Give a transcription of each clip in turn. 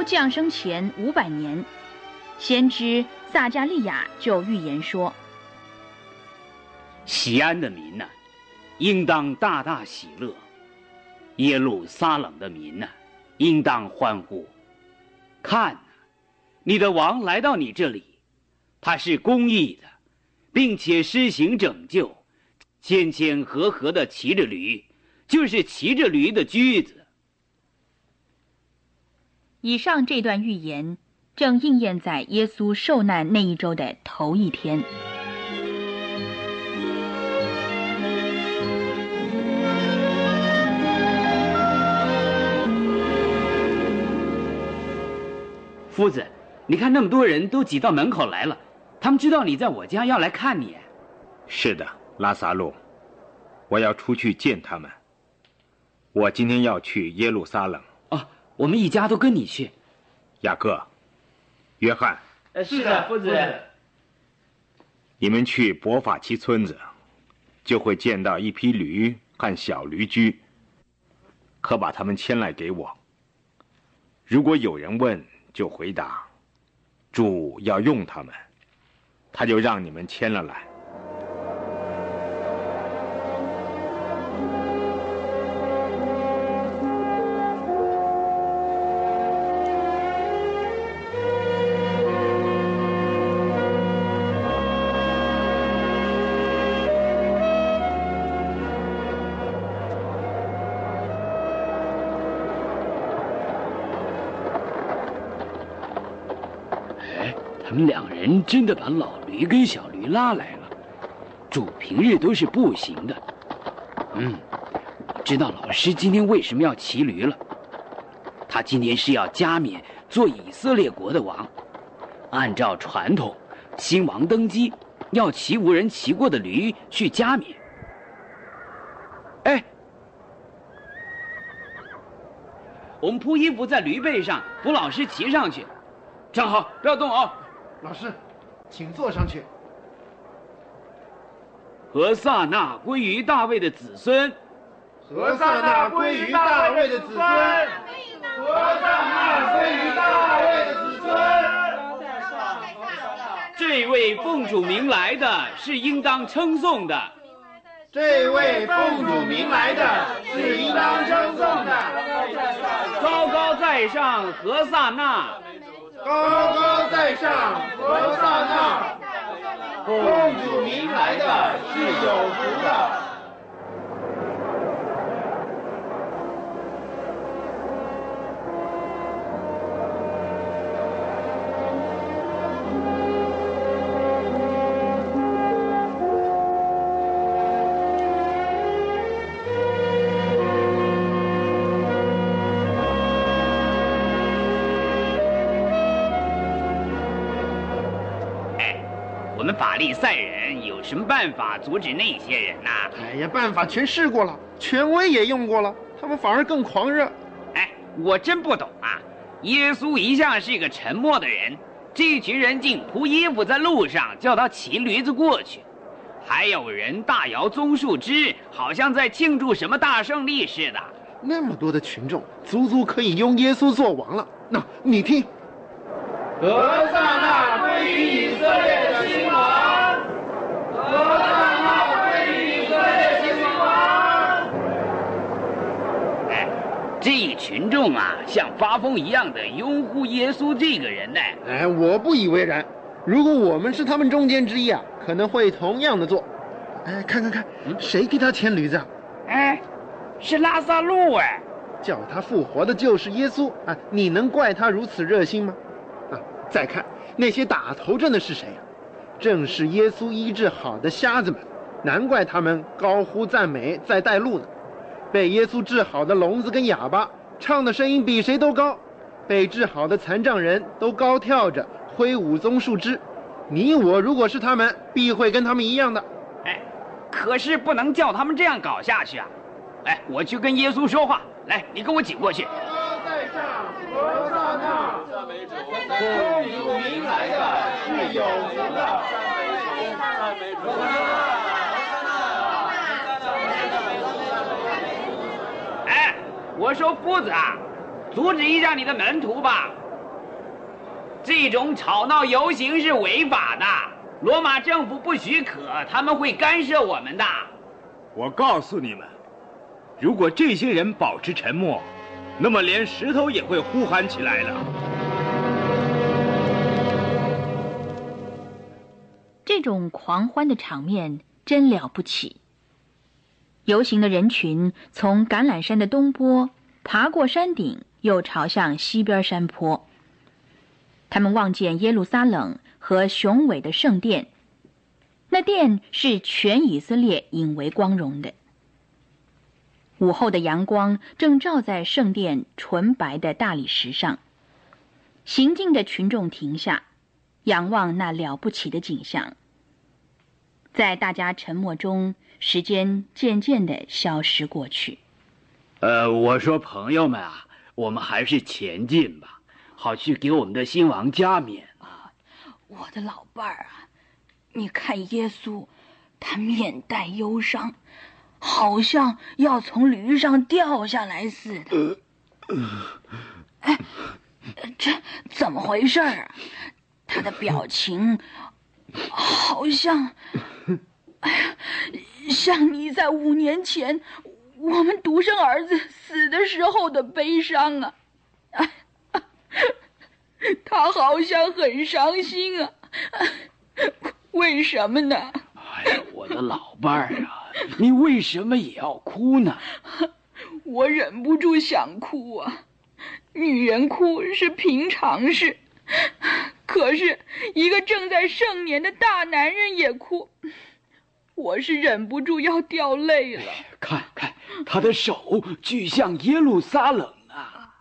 稣降生前500年，先知撒迦利亚就预言说： 西安的民呐，应当大大喜乐；耶路撒冷的民呐，应当欢呼。看，你的王来到你这里，他是公义的，并且施行拯救，谦谦和和的骑着驴，就是骑着驴的驹子。 以上这段预言正应验在耶稣受难那一周的头一天。 夫子，你看那么多人都挤到门口来了，他们知道你在我家要来看你。 是的，拉撒路，我要出去见他们。我今天要去耶路撒冷。 哦，我们一家都跟你去。 雅各、约翰， 是的，夫子。 你们去伯法其村子，就会见到一匹驴和小驴驹，可把他们牵来给我。如果有人问，就回答，主要用他们，他就让你们牵了来。 他们两人真的把老驴跟小驴拉来了。主平日都是步行的。我知道老师今天为什么要骑驴了。他今天是要加冕做以色列国的王。按照传统，新王登基要骑无人骑过的驴去加冕。哎，我们铺衣服在驴背上，扶老师骑上去。站好，不要动啊！ 老师，请坐上去。 何撒那归于大卫的子孙， 何撒那归于大卫的子孙，何撒那归于大卫的子孙。 这位奉主名来的是应当称颂的。 这位奉主名来的是应当称颂的。 高高在上，何撒那。 高高在上，何撒那，奉主名来的是有福的。 我们法利赛人有什么办法阻止那些人呢？ 哎呀，办法全试过了，权威也用过了，他们反而更狂热。 哎，我真不懂啊！耶稣一向是个沉默的人，这群人竟铺衣服在路上，叫他骑驴子过去，还有人大摇棕树枝，好像在庆祝什么大胜利似的。 那么多的群众，足足可以拥耶稣做王了。那你听。何撒那归于以色列的新王，何撒那归于以色列新王。 哎，这一群众啊，像发疯一样的拥护耶稣这个人呢。 哎，我不以为然。如果我们是他们中间之一啊，可能会同样的做。哎，看，谁给他牵驴子啊？ 哎，是拉撒路哎。 叫他复活的就是耶稣啊！你能怪他如此热心吗？再看那些打头阵的是谁啊？正是耶稣医治好的瞎子们，难怪他们高呼赞美在带路呢。被耶稣治好的聋子跟哑巴，唱的声音比谁都高；被治好的残障人都高跳着挥舞棕树枝。你我如果是他们，必会跟他们一样的。 哎，可是不能叫他们这样搞下去啊！哎，我去跟耶稣说话。来，你跟我挤过去。 在上，何撒那，奉主名来的是有福的。 哎，我说夫子啊，阻止一下你的门徒吧， 这种吵闹游行是违法的，罗马政府不许可，他们会干涉我们的。 我告诉你们，如果这些人保持沉默，那么连石头也会呼喊起来了。 这种狂欢的场面真了不起。游行的人群从橄榄山的东坡爬过山顶，又朝向西边山坡。他们望见耶路撒冷和雄伟的圣殿，那殿是全以色列引为光荣的。午后的阳光正照在圣殿纯白的大理石上，行进的群众停下，仰望那了不起的景象。在大家沉默中，时间渐渐地消失过去。 我说朋友们啊，我们还是前进吧，好去给我们的新王加冕啊。 我的老伴儿啊，你看耶稣，他面带忧伤，好像要从驴上掉下来似的。哎，这怎么回事啊？他的表情好像，哎呀，像你在5年前我们独生儿子死的时候的悲伤啊！他好像很伤心啊，为什么呢？ 哎呀，我的老伴儿啊，你为什么也要哭呢？ 我忍不住想哭啊，女人哭是平常事，可是一个正在盛年的大男人也哭，我是忍不住要掉泪了。 看看他的手举向耶路撒冷啊！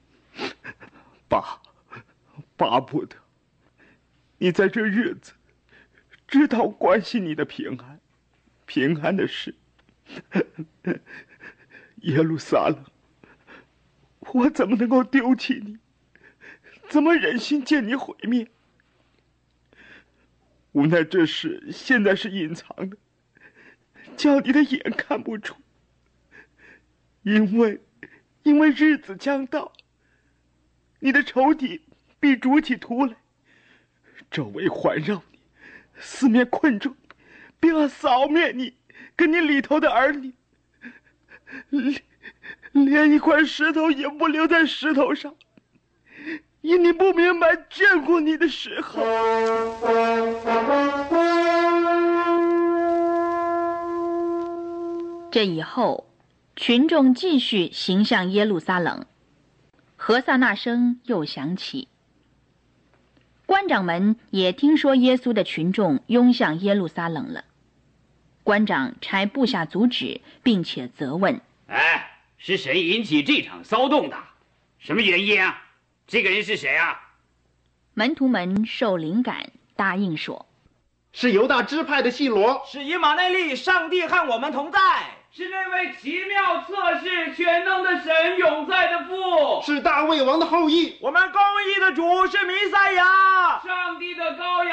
巴不得你在这日子知道关心你的平安的事。耶路撒冷，我怎么能够丢弃你？怎么忍心见你毁灭？无奈这事现在是隐藏的，叫你的眼看不出。因为日子将到，你的仇敌必筑起土垒，周围环绕你，四面困住，并要扫灭你跟你里头的儿女，连一块石头也不留在石头上，因你不明白眷顾你的时候。 这以后，群众继续行向耶路撒冷，何塞那声又响起。官长们也听说耶稣的群众拥向耶路撒冷了。官长差部下阻止，并且责问： 哎，是谁引起这场骚动的？什么原因啊？这个人是谁啊？ 门徒们受灵感，答应说： 是犹大支派的细罗， 是以马内利，上帝和我们同在。 是那位奇妙测试全能的神永在的父， 是大卫王的后裔。 我们公义的主是弥赛亚， 上帝的羔